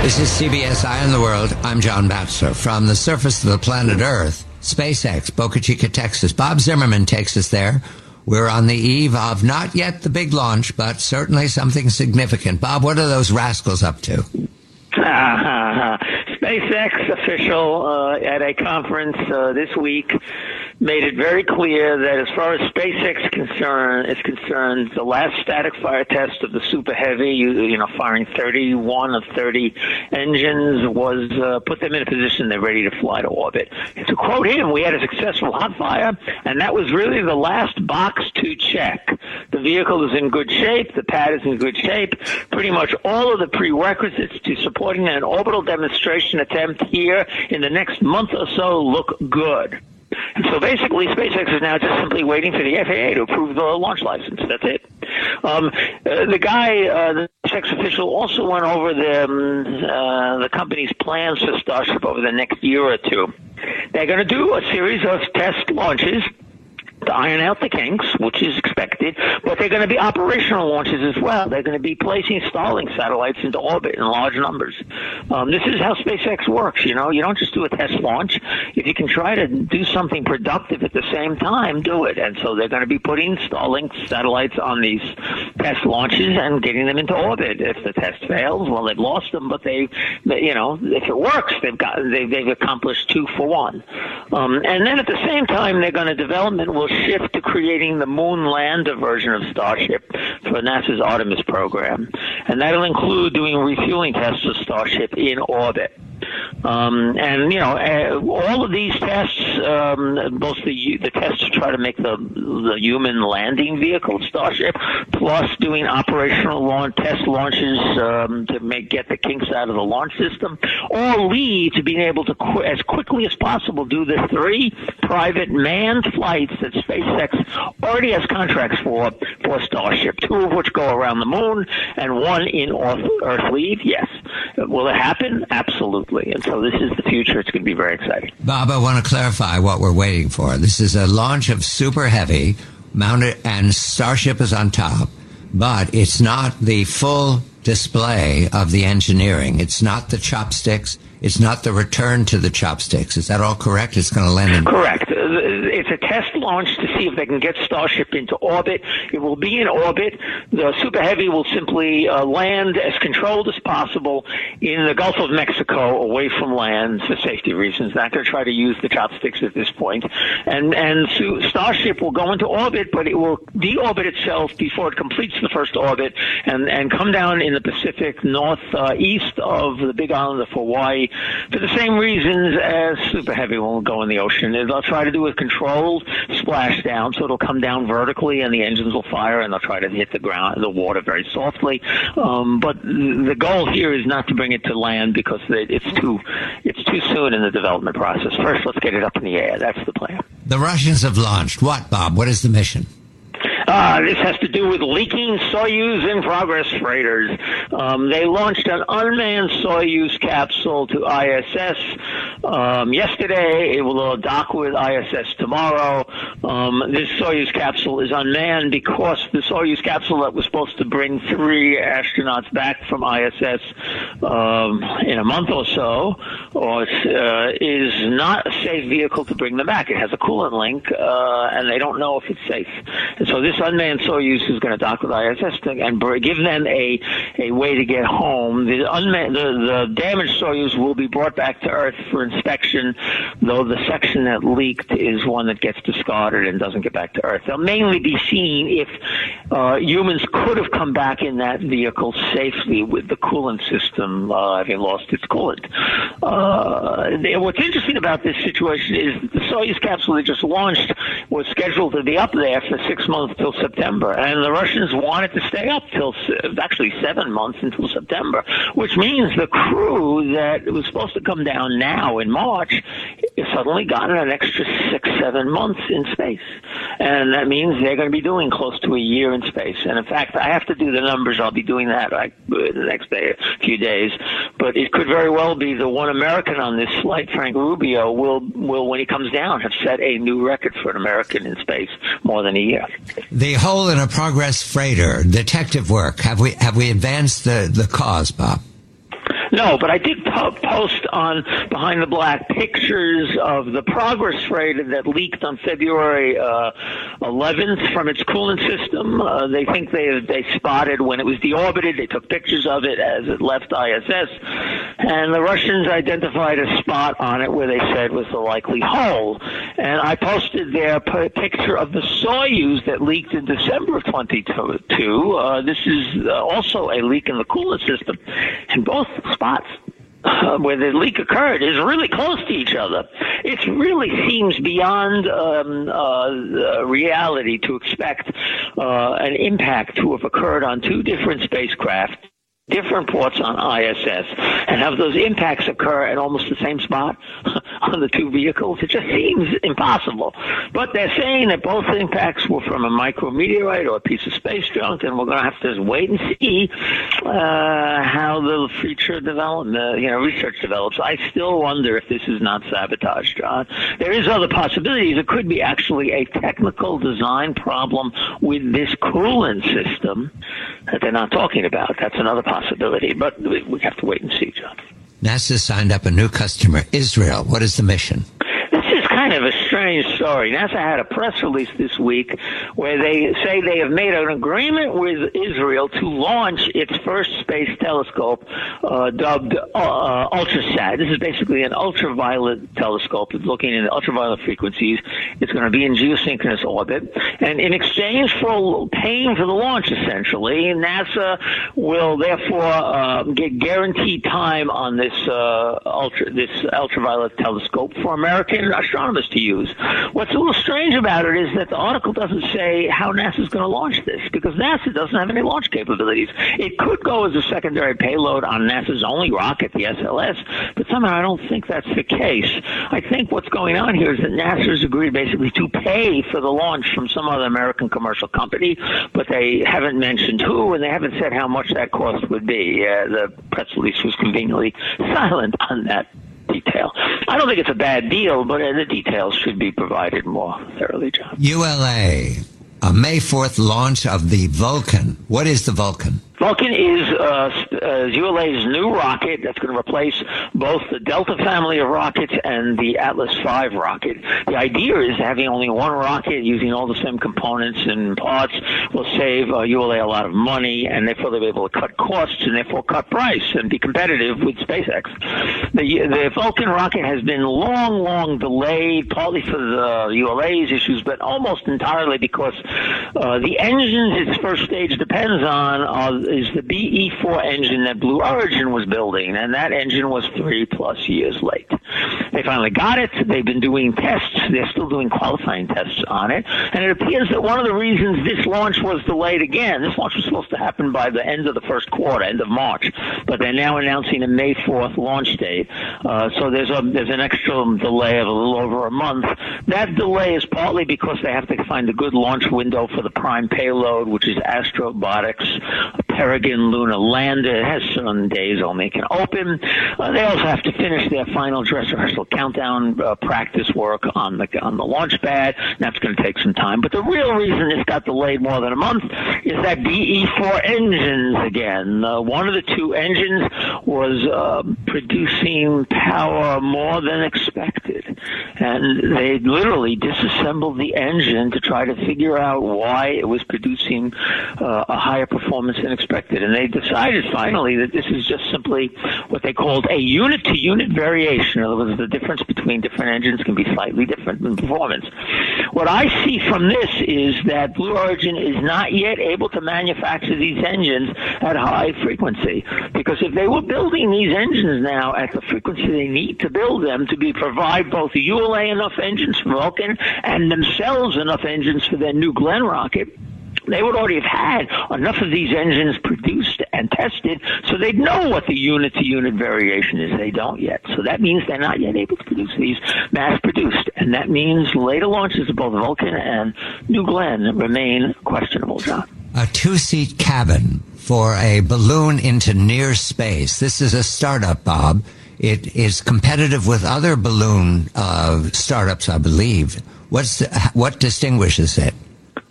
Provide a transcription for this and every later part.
This is CBS Eye on the World. I'm John Batchelor. From the surface of the planet Earth, SpaceX, Boca Chica, Texas. Bob Zimmerman takes us there. We're on the eve of not yet the big launch, but certainly something significant. Bob, what are those rascals up to? SpaceX official at a conference this week made it very clear that as far as SpaceX is concerned, the last static fire test of the Super Heavy, firing 31 of 30 engines, was put them in a position they're ready to fly to orbit. And to quote him, we had a successful hot fire, and that was really the last box to check. The vehicle is in good shape. The pad is in good shape. Pretty much all of the prerequisites to supporting an orbital demonstration attempt here in the next month or so look good. And so basically, SpaceX is now just simply waiting for the FAA to approve the launch license. That's it. The SpaceX official also went over the company's plans for Starship over the next year or two. They're going to do a series of test launches to iron out the kinks, which is expected, but they're going to be operational launches as well. They're going to be placing Starlink satellites into orbit in large numbers. This is how SpaceX works. You don't just do a test launch. If you can try to do something productive at the same time, do it. And so they're going to be putting Starlink satellites on these test launches and getting them into orbit. If the test fails, well, they've lost them, but if it works, they've accomplished 2 for 1. And then at the same time, development will shift to creating the moon lander version of Starship for NASA's Artemis program. And that'll include doing refueling tests of Starship in orbit. All of these tests, both the tests to try to make the human landing vehicle Starship, plus doing operational test launches to get the kinks out of the launch system, all lead to being able to, as quickly as possible, do the 3 private manned flights that SpaceX already has contracts for Starship, 2 of which go around the moon and 1 in Earth leave. Yes. Will it happen? Absolutely. And so this is the future. It's going to be very exciting. Bob, I want to clarify what we're waiting for. This is a launch of Super Heavy mounted, and Starship is on top, but it's not the full display of the engineering. It's not the chopsticks. It's not the return to the chopsticks. Is that all correct? It's going to land in... Correct. It's a test launch to see if they can get Starship into orbit. It will be in orbit. The Super Heavy will simply land as controlled as possible in the Gulf of Mexico, away from land for safety reasons. Not going to try to use the chopsticks at this point. And Starship will go into orbit, but it will deorbit itself before it completes the first orbit and come down in the Pacific northeast of the Big Island of Hawaii for the same reasons as Super Heavy will go in the ocean. They'll try to do a controlled splashdown, so it'll come down vertically and the engines will fire, and they'll try to hit the water very softly. But the goal here is not to bring it to land because it's too soon in the development process. First, let's get it up in the air. That's the plan. The Russians have launched what, Bob? What is the mission? This has to do with leaking Soyuz in-progress freighters. They launched an unmanned Soyuz capsule to ISS yesterday. It will dock with ISS tomorrow. This Soyuz capsule is unmanned because the Soyuz capsule that was supposed to bring 3 astronauts back from ISS in a month or so is not a safe vehicle to bring them back. It has a coolant leak, and they don't know if it's safe. And so this unmanned Soyuz is going to dock with ISS and give them a way to get home. The damaged Soyuz will be brought back to Earth for inspection, though the section that leaked is one that gets discarded and doesn't get back to Earth. They'll mainly be seen if humans could have come back in that vehicle safely with the coolant system having lost its coolant. What's interesting about this situation is the Soyuz capsule they just launched was scheduled to be up there for 6 months till September, and the Russians wanted to stay up till actually 7 months until September, which means the crew that was supposed to come down now in March is suddenly gotten an extra 6-7 months in space, and that means they're going to be doing close to a year in space. And in fact, I have to do the numbers. I'll be doing that the next day, a few days, but it could very well be the one American on this flight, Frank Rubio, will when he comes down have set a new record for an American in space, more than a year. The hole in a progress freighter, detective work. Have we advanced the cause, Bob? No, but I did post on Behind the Black pictures of the Progress freighter that leaked on February 11th from its coolant system. They think they spotted when it was deorbited. They took pictures of it as it left ISS, and the Russians identified a spot on it where they said was the likely hole. And I posted their picture of the Soyuz that leaked in December of 2022. This is also a leak in the coolant system, and both spots where the leak occurred is really close to each other. It really seems beyond reality to expect an impact to have occurred on two different spacecraft, different ports on ISS, and have those impacts occur at almost the same spot on the two vehicles. It just seems impossible. But they're saying that both impacts were from a micrometeorite or a piece of space junk, and we're going to have to wait and see how the future development, research develops. I still wonder if this is not sabotage, John. There is other possibilities. It could be actually a technical design problem with this coolant system that they're not talking about. That's another possibility, but we have to wait and see, John. NASA signed up a new customer, Israel. What is the mission? This is kind of a strange story. NASA had a press release this week where they say they have made an agreement with Israel to launch its first space telescope, dubbed Ultrasat. This is basically an ultraviolet telescope. It's looking in ultraviolet frequencies. It's going to be in geosynchronous orbit. And in exchange for paying for the launch, essentially, NASA will therefore get guaranteed time on this ultraviolet telescope for American astronomers to use. What's a little strange about it is that the article doesn't say how NASA's going to launch this, because NASA doesn't have any launch capabilities. It could go as a secondary payload on NASA's only rocket, the SLS, but somehow I don't think that's the case. I think what's going on here is that NASA's agreed basically to pay for the launch from some other American commercial company, but they haven't mentioned who, and they haven't said how much that cost would be. The press release was conveniently silent on that detail. I don't think it's a bad deal, but the details should be provided more thoroughly, John. ULA, a May 4th launch of the Vulcan. What is the Vulcan? Vulcan is ULA's new rocket that's going to replace both the Delta family of rockets and the Atlas V rocket. The idea is having only one rocket using all the same components and parts will save ULA a lot of money, and therefore they'll be able to cut costs and therefore cut price and be competitive with SpaceX. The Vulcan rocket has been long delayed, partly for the ULA's issues, but almost entirely because the engines its first stage depends on is the BE-4 engine that Blue Origin was building, and that engine was 3+ years late. They finally got it. They've been doing tests. They're still doing qualifying tests on it, and it appears that one of the reasons this launch was delayed again, this launch was supposed to happen by the end of the first quarter, end of March, but they're now announcing a May 4th launch date. So there's an extra delay of a little over a month. That delay is partly because they have to find a good launch window for the prime payload, which is Astrobotics Peregrine Lunar Lander. It has certain days only it can open. They also have to finish their final dress rehearsal countdown practice work on the launch pad. That's going to take some time. But the real reason this got delayed more than a month is that BE-4 engines again. One of the two engines was producing power more than expected, and they literally disassembled the engine to try to figure out why it was producing a higher performance than expected. And they decided finally that this is just simply what they called a unit-to-unit variation. In other words, the difference between different engines can be slightly different in performance. What I see from this is that Blue Origin is not yet able to manufacture these engines at high frequency, because if they were building these engines now at the frequency they need to build them to provide both the ULA enough engines for Vulcan and themselves enough engines for their New Glenn rocket, they would already have had enough of these engines produced and tested so they'd know what the unit-to-unit variation is. They don't yet. So that means they're not yet able to produce these mass-produced. And that means later launches of both Vulcan and New Glenn remain questionable, John. A two-seat cabin for a balloon into near space. This is a startup, Bob. It is competitive with other balloon startups, I believe. What distinguishes it?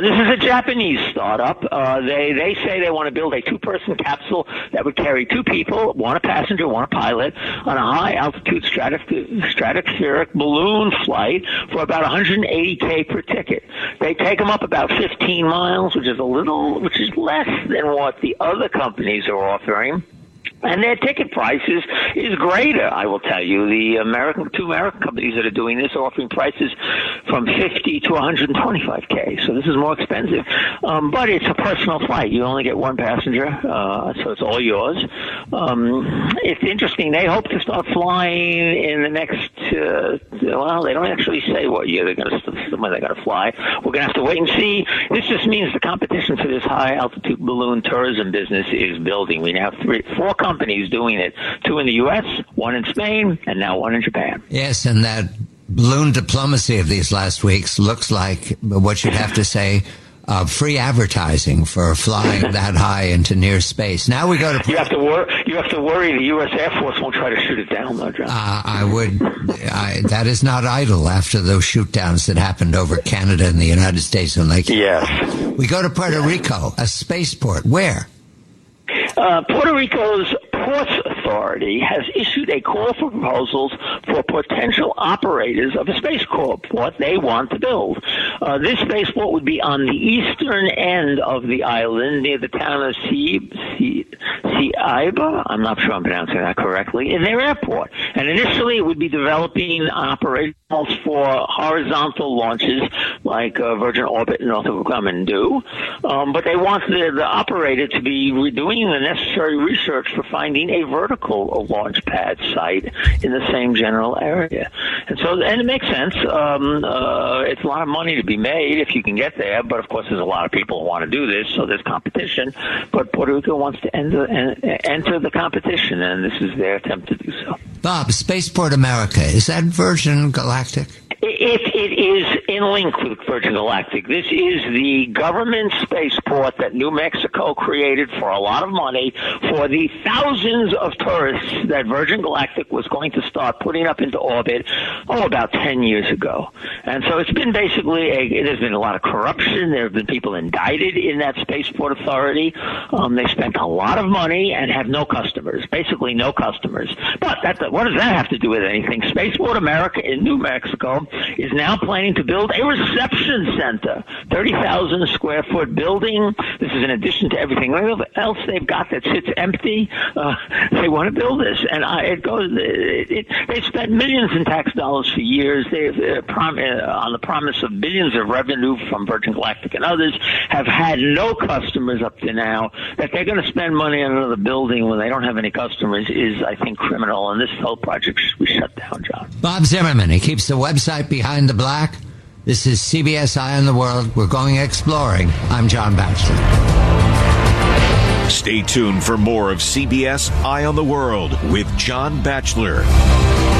This is a Japanese startup. They say they want to build a two-person capsule that would carry two people, one a passenger, one a pilot, on a high-altitude stratospheric balloon flight for about $180K per ticket. They take them up about 15 miles, which is less than what the other companies are offering. And their ticket prices is greater, I will tell you. The two American companies that are doing this are offering prices from $50 to $125K. So this is more expensive. But it's a personal flight. You only get one passenger, so it's all yours. It's interesting. They hope to start flying in the next, they don't actually say what year when they're going to fly. We're going to have to wait and see. This just means the competition for this high-altitude balloon tourism business is building. We now have 4 companies doing it, 2 in the U.S., 1 in Spain, and now 1 in Japan. Yes, and that balloon diplomacy of these last weeks looks like what you'd have to say free advertising for flying that high into near space. Now we go to... You have to worry the U.S. Air Force won't try to shoot it down, though, John. That is not idle after those shoot downs that happened over Canada and the United States. Yes. We go to Puerto Rico, a spaceport. Where? Puerto Rico's Ports Authority has issued a call for proposals for potential operators of a spaceport they want to build. This spaceport would be on the eastern end of the island near the town of Ceiba. I'm not sure I'm pronouncing that correctly, in their airport. And initially it would be developing operations for horizontal launches like Virgin Orbit and Northrop Grumman do. But they want the operator to be doing the necessary research for finding a vertical launch pad site in the same general area. And it makes sense. It's a lot of money to be made if you can get there, but of course there's a lot of people who want to do this, so there's competition. But Puerto Rico wants to enter the competition, and this is their attempt to do so. Bob, Spaceport America, is that Virgin Galactic? It is in link with Virgin Galactic. This is the government spaceport that New Mexico created for a lot of money for the thousands of tourists that Virgin Galactic was going to start putting up into orbit, about 10 years ago. And so it's been there's been a lot of corruption. There have been people indicted in that spaceport authority. They spent a lot of money and have no customers, basically no customers. But what does that have to do with anything? Spaceport America in New Mexico is now planning to build a reception center, 30,000 square foot building. This is in addition to everything else they've got that sits empty. They want to build this, and they've spent millions in tax dollars for years. They've on the promise of billions of revenue from Virgin Galactic and others, have had no customers up to now. That they're going to spend money on another building when they don't have any customers is, I think, criminal, and this whole project should be shut down, John. Bob Zimmerman, he keeps the website Behind the Black. This is CBS Eye on the World. We're going exploring. I'm John Batchelor. Stay tuned for more of CBS Eye on the World with John Batchelor.